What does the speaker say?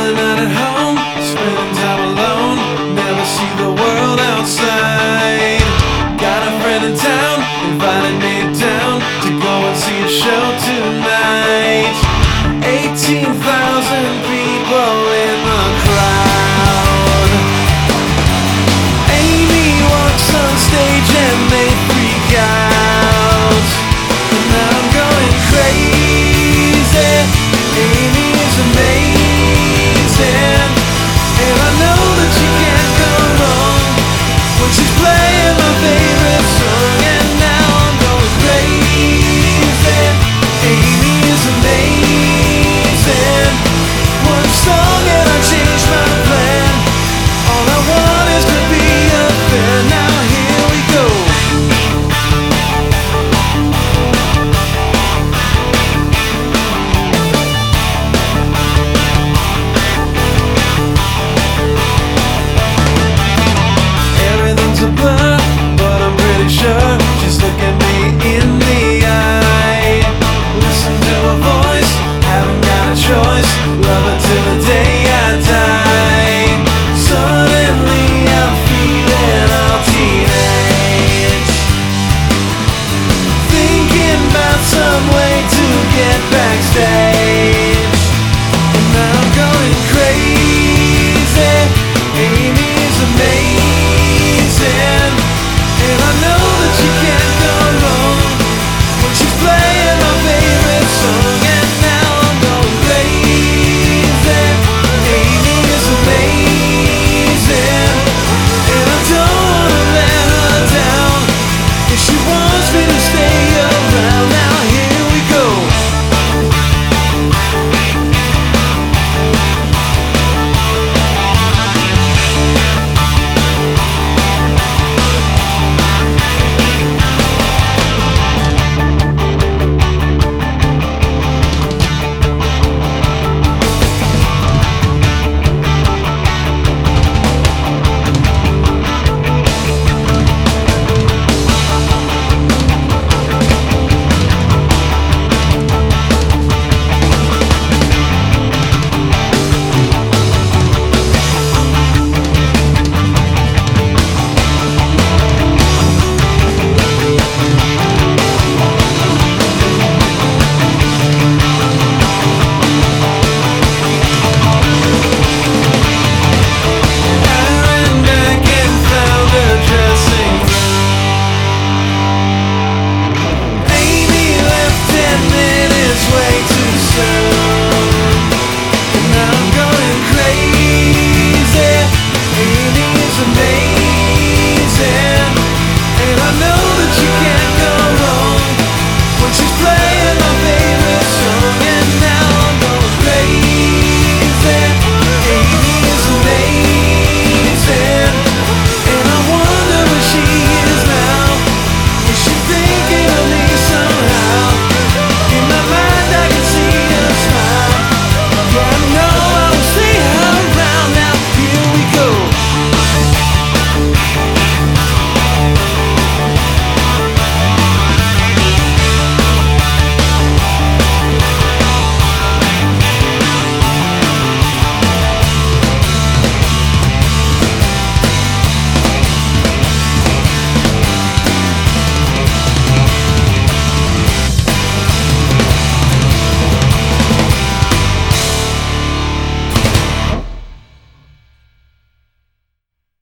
Chilling out at home, spending time alone, never see the world outside. Got a friend in town, invited me down to go and see a show tonight. 18,000 people in the crowd. Amy walks on stage and they freak out, and now I'm going crazy. Amy is amazing, and I know that she can't go wrong when she's playing my favorite song. And now I'm going crazy. Amy is amazing. One song and I changed my plan. All I want is to be a fan. Now here we go. Everything's a blur, but I'm pretty sure she's looking me in the eye. Listen to her voice, haven't got a choice.